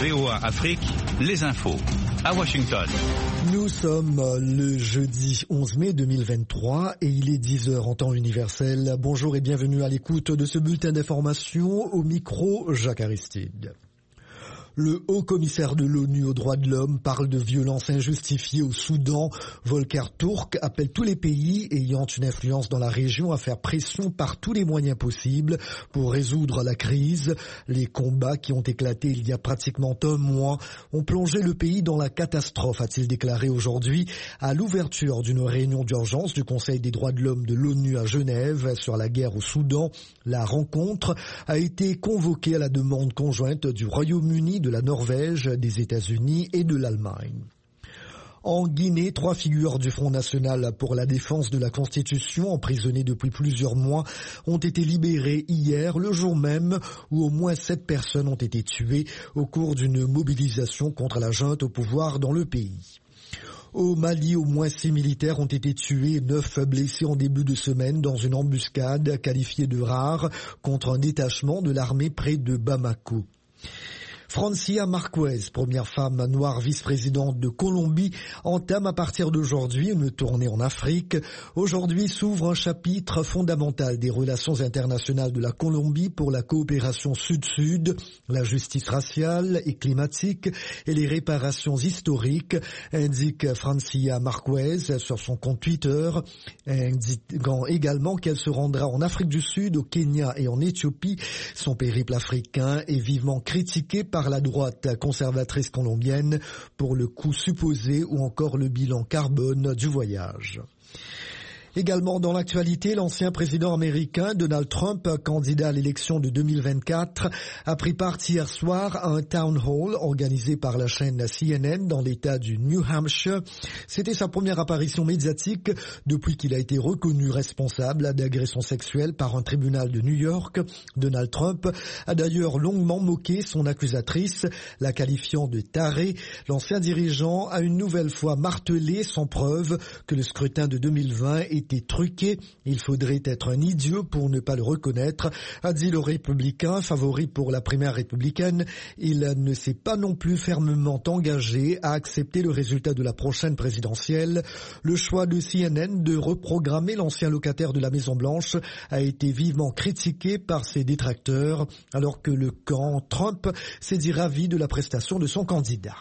VOA Afrique, les infos. À Washington. Nous sommes le jeudi 11 mai 2023 et il est 10h en temps universel. Bonjour et bienvenue à l'écoute de ce bulletin d'information. Au micro, Jacques Aristide. Le haut-commissaire de l'ONU aux droits de l'homme parle de violences injustifiées au Soudan. Volker Turk appelle tous les pays ayant une influence dans la région à faire pression par tous les moyens possibles pour résoudre la crise. Les combats qui ont éclaté il y a pratiquement un mois ont plongé le pays dans la catastrophe, a-t-il déclaré aujourd'hui à l'ouverture d'une réunion d'urgence du Conseil des droits de l'homme de l'ONU à Genève sur la guerre au Soudan. La rencontre a été convoquée à la demande conjointe du Royaume-Uni, de la Norvège, des États-Unis et de l'Allemagne. En Guinée, 3 figures du Front National pour la défense de la Constitution, emprisonnées depuis plusieurs mois, ont été libérées hier, le jour même où au moins 7 personnes ont été tuées au cours d'une mobilisation contre la junte au pouvoir dans le pays. Au Mali, au moins 6 militaires ont été tués et 9 blessés en début de semaine dans une embuscade qualifiée de rare contre un détachement de l'armée près de Bamako. Francia Marquez, première femme noire vice-présidente de Colombie, entame à partir d'aujourd'hui une tournée en Afrique. Aujourd'hui s'ouvre un chapitre fondamental des relations internationales de la Colombie pour la coopération sud-sud, la justice raciale et climatique et les réparations historiques, indique Francia Marquez sur son compte Twitter, indiquant également qu'elle se rendra en Afrique du Sud, au Kenya et en Éthiopie. Son périple africain est vivement critiqué par la droite conservatrice colombienne pour le coût supposé ou encore le bilan carbone du voyage. Également dans l'actualité, l'ancien président américain Donald Trump, candidat à l'élection de 2024, a pris part hier soir à un town hall organisé par la chaîne CNN dans l'État du New Hampshire. C'était sa première apparition médiatique depuis qu'il a été reconnu responsable d'agression sexuelle par un tribunal de New York. Donald Trump a d'ailleurs longuement moqué son accusatrice, la qualifiant de tarée. L'ancien dirigeant a une nouvelle fois martelé sans preuve que le scrutin de 2020 était truqué. Il faudrait être un idiot pour ne pas le reconnaître, a dit le républicain favori pour la primaire républicaine. Il ne s'est pas non plus fermement engagé à accepter le résultat de la prochaine présidentielle. Le choix de CNN de reprogrammer l'ancien locataire de la Maison-Blanche a été vivement critiqué par ses détracteurs, alors que le camp Trump s'est dit ravi de la prestation de son candidat.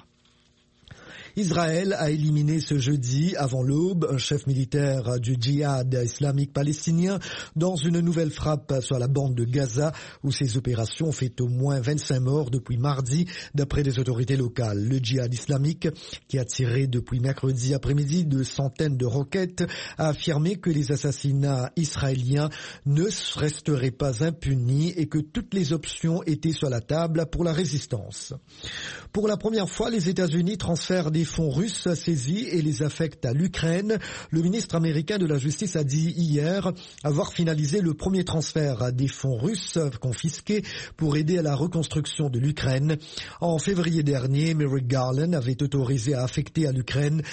Israël a éliminé ce jeudi, avant l'aube, un chef militaire du djihad islamique palestinien dans une nouvelle frappe sur la bande de Gaza, où ces opérations ont fait au moins 25 morts depuis mardi, d'après les autorités locales. Le djihad islamique, qui a tiré depuis mercredi après-midi de centaines de roquettes, a affirmé que les assassinats israéliens ne resteraient pas impunis et que toutes les options étaient sur la table pour la résistance. Pour la première fois, les États-Unis transfèrent des fonds russes saisis et les affectent à l'Ukraine. Le ministre américain de la Justice a dit hier avoir finalisé le premier transfert des fonds russes confisqués pour aider à la reconstruction de l'Ukraine. En février dernier, Merrick Garland avait autorisé à affecter à l'Ukraine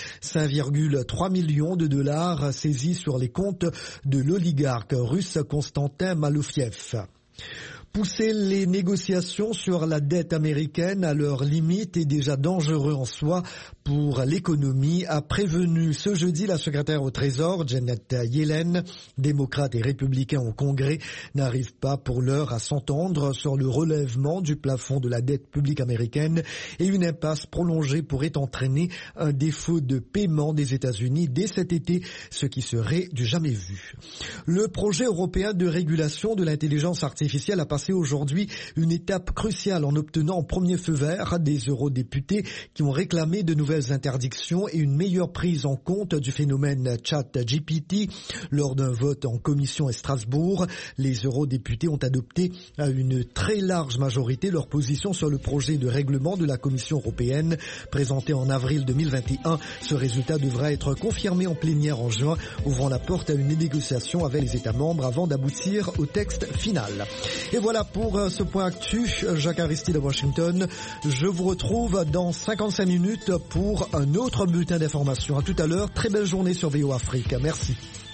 5,3 millions de dollars saisis sur les comptes de l'oligarque russe Konstantin Malofiev. Pousser les négociations sur la dette américaine à leur limite est déjà dangereux en soi pour l'économie, a prévenu ce jeudi la secrétaire au Trésor, Janet Yellen. Démocrates et républicains au Congrès n'arrivent pas pour l'heure à s'entendre sur le relèvement du plafond de la dette publique américaine et une impasse prolongée pourrait entraîner un défaut de paiement des États-Unis dès cet été, ce qui serait du jamais vu. Le projet européen de régulation de l'intelligence artificielle a passé aujourd'hui une étape cruciale en obtenant en premier feu vert des eurodéputés qui ont réclamé de nouvelles interdictions et une meilleure prise en compte du phénomène ChatGPT. Lors d'un vote en commission à Strasbourg, les eurodéputés ont adopté à une très large majorité leur position sur le projet de règlement de la Commission européenne présenté en avril 2021. Ce résultat devra être confirmé en plénière en juin, ouvrant la porte à une négociation avec les États membres avant d'aboutir au texte final. Et voilà pour ce point actu. Jacques Aristide de Washington. Je vous retrouve dans 55 minutes pour un autre bulletin d'information. À tout à l'heure. Très belle journée sur VOA Afrique. Merci.